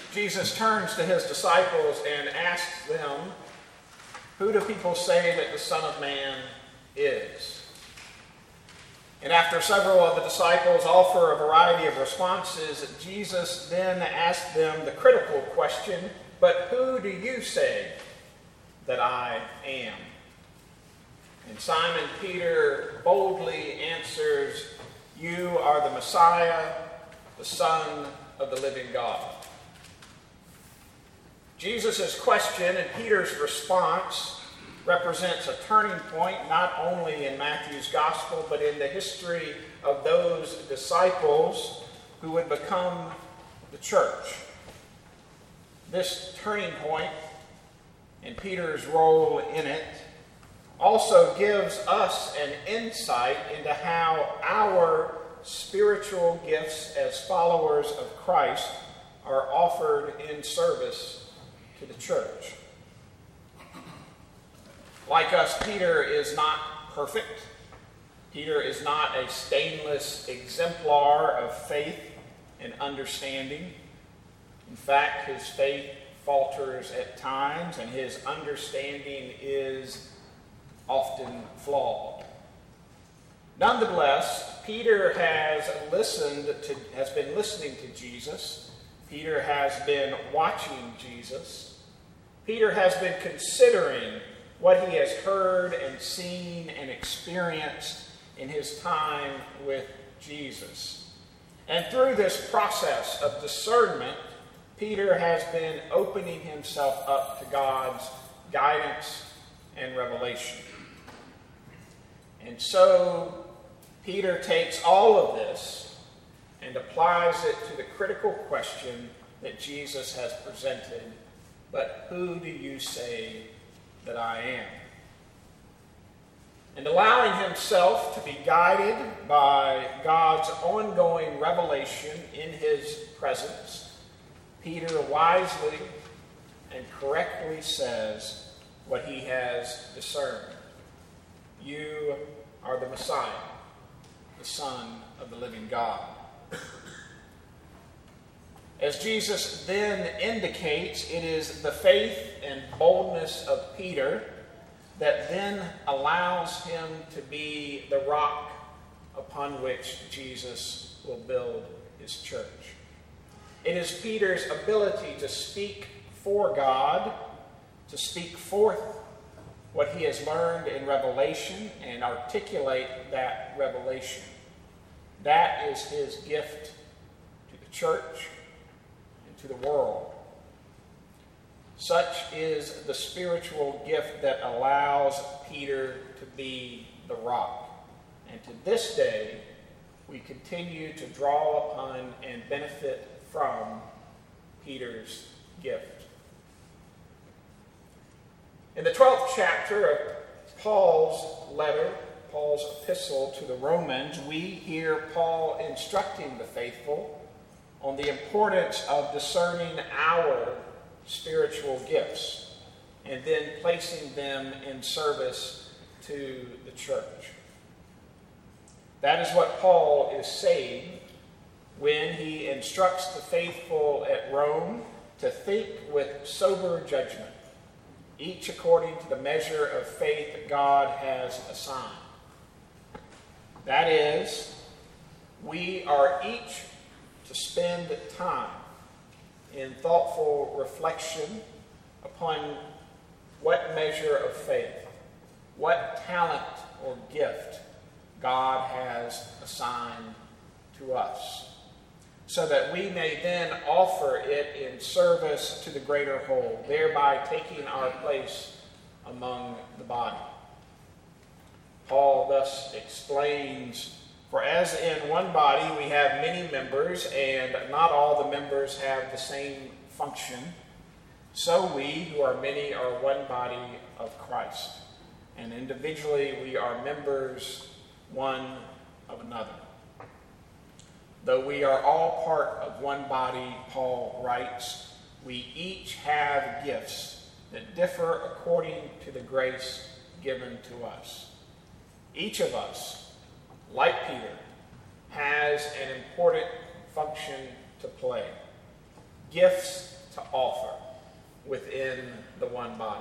Jesus turns to his disciples and asks them, "Who do people say that the Son of Man is?" And after several of the disciples offer a variety of responses, Jesus then asks them the critical question, "But who do you say that I am?" And Simon Peter boldly answers, "You are the Messiah, the Son of the living God." Jesus' question and Peter's response represents a turning point not only in Matthew's gospel, but in the history of those disciples who would become the church. This turning point and Peter's role in it also gives us an insight into how our spiritual gifts as followers of Christ are offered in service to the church. Like us, Peter is not perfect. Peter is not a stainless exemplar of faith and understanding. In fact, his faith falters at times, and his understanding is often flawed. Nonetheless, Peter has been listening to Jesus. Peter has been watching Jesus. Peter has been considering what he has heard and seen and experienced in his time with Jesus. And through this process of discernment, Peter has been opening himself up to God's guidance and revelation. And so Peter takes all of this and applies it to the critical question that Jesus has presented, "But who do you say that I am?" And allowing himself to be guided by God's ongoing revelation in his presence, Peter wisely and correctly says what he has discerned. "You are the Messiah, the Son of the living God." As Jesus then indicates, it is the faith and boldness of Peter that then allows him to be the rock upon which Jesus will build his church. It is Peter's ability to speak for God, to speak forth what he has learned in Revelation and articulate that revelation. That is his gift to the church and to the world. Such is the spiritual gift that allows Peter to be the rock. And to this day, we continue to draw upon and benefit from Peter's gift. In the 12th chapter of Paul's letter, Paul's epistle to the Romans, we hear Paul instructing the faithful on the importance of discerning our spiritual gifts and then placing them in service to the church. That is what Paul is saying when he instructs the faithful at Rome to think with sober judgment, each according to the measure of faith that God has assigned. That is, we are each to spend time in thoughtful reflection upon what measure of faith, what talent or gift God has assigned to us, so that we may then offer it in service to the greater whole, thereby taking our place among the body. Paul thus explains, "For as in one body we have many members, and not all the members have the same function, so we, who are many, are one body of Christ, and individually we are members one of another. Though we are all part of one body," Paul writes, "we each have gifts that differ according to the grace given to us. Each of us, like Peter, has an important function to play. Gifts to offer within the one body.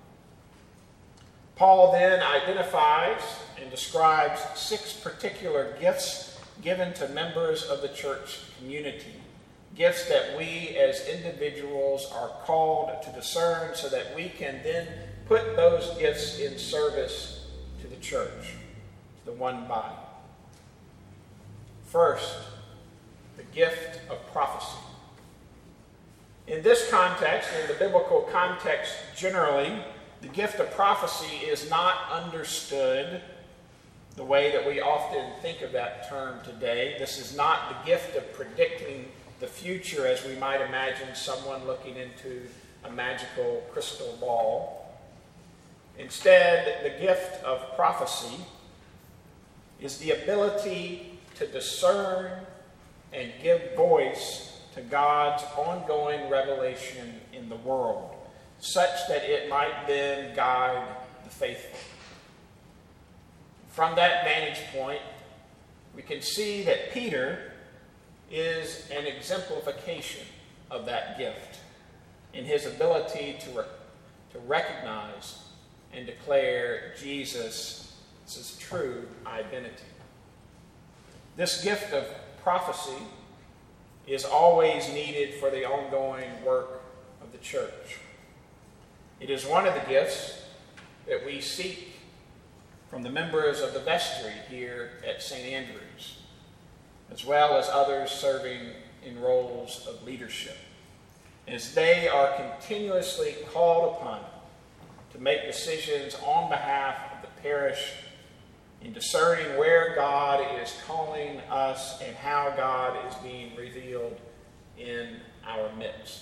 Paul then identifies and describes 6 particular gifts given to members of the church community. Gifts that we as individuals are called to discern so that we can then put those gifts in service to the church, the one body. First, the gift of prophecy. In this context, in the biblical context generally, the gift of prophecy is not understood the way that we often think of that term today. This is not the gift of predicting the future as we might imagine someone looking into a magical crystal ball. Instead, the gift of prophecy is the ability to discern and give voice to God's ongoing revelation in the world, such that it might then guide the faithful. From that vantage point, we can see that Peter is an exemplification of that gift in his ability to recognize and declare Jesus' true identity. This gift of prophecy is always needed for the ongoing work of the church. It is one of the gifts that we seek from the members of the vestry here at St. Andrews, as well as others serving in roles of leadership, as they are continuously called upon to make decisions on behalf of the parish in discerning where God is calling us and how God is being revealed in our midst.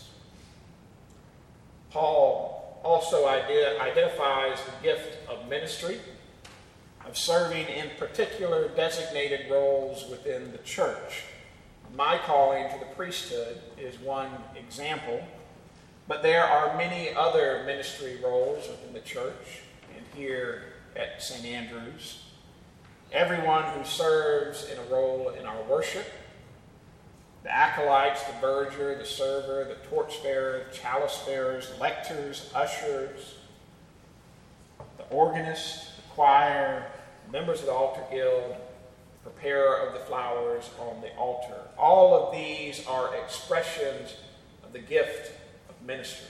Paul also identifies the gift of ministry, of serving in particular designated roles within the church. My calling to the priesthood is one example, but there are many other ministry roles within the church and here at St. Andrews. Everyone who serves in a role in our worship, the acolytes, the verger, the server, the torchbearer, the chalice bearers, lectors, ushers, the organist, the choir, members of the altar guild, the preparer of the flowers on the altar. All of these are expressions of the gift of ministry.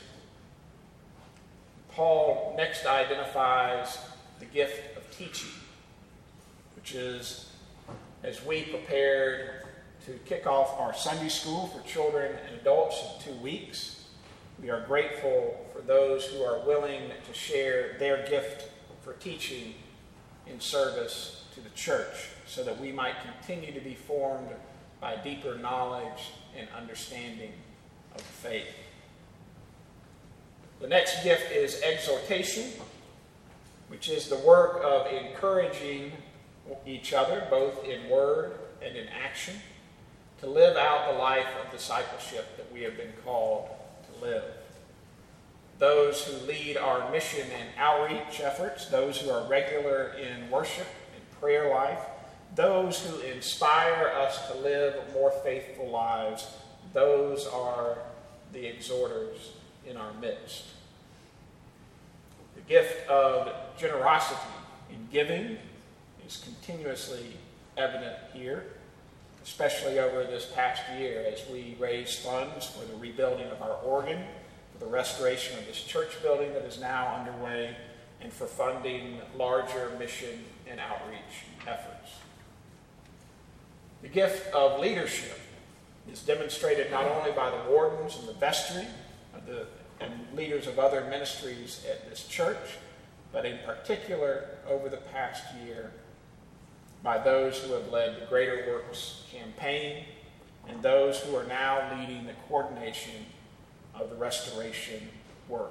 Paul next identifies the gift of teaching, which is, as we prepared to kick off our Sunday school for children and adults in 2 weeks, we are grateful for those who are willing to share their gift for teaching in service to the church, so that we might continue to be formed by deeper knowledge and understanding of the faith. The next gift is exhortation, which is the work of encouraging each other, both in word and in action, to live out the life of discipleship that we have been called to live. Those who lead our mission and outreach efforts, those who are regular in worship and prayer life, those who inspire us to live more faithful lives, those are the exhorters in our midst. The gift of generosity in giving is continuously evident here, especially over this past year as we raise funds for the rebuilding of our organ, for the restoration of this church building that is now underway, and for funding larger mission and outreach efforts. The gift of leadership is demonstrated not only by the wardens and the vestry and leaders of other ministries at this church, but in particular over the past year by those who have led the Greater Works campaign and those who are now leading the coordination of the restoration work.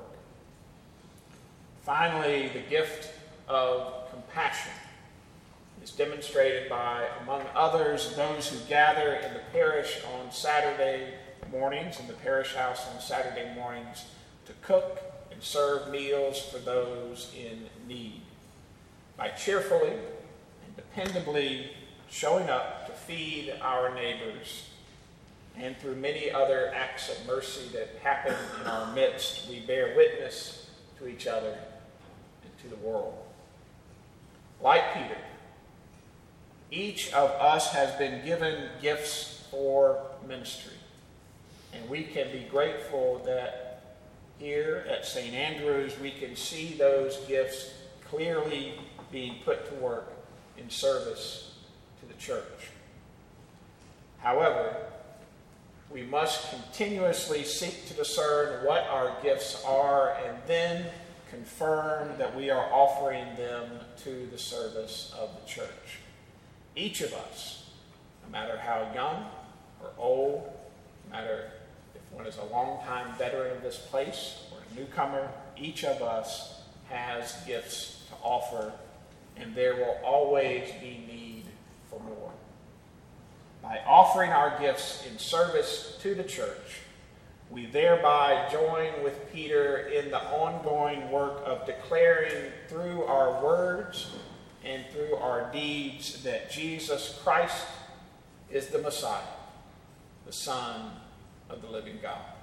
Finally, the gift of compassion is demonstrated by, among others, those who gather in the parish on Saturday mornings, in the parish house on Saturday mornings, to cook and serve meals for those in need. By cheerfully and dependably showing up to feed our neighbors and through many other acts of mercy that happen in our midst, we bear witness to each other and to the world. Like Peter, each of us has been given gifts for ministry. And we can be grateful that here at St. Andrews we can see those gifts clearly being put to work in service to the church. However, we must continuously seek to discern what our gifts are and then confirm that we are offering them to the service of the church. Each of us, no matter how young or old, no matter if one is a long-time veteran of this place or a newcomer, each of us has gifts to offer, and there will always be need for more. By offering our gifts in service to the church, we thereby join with Peter in the ongoing work of declaring through our words and through our deeds that Jesus Christ is the Messiah, the Son of the living God.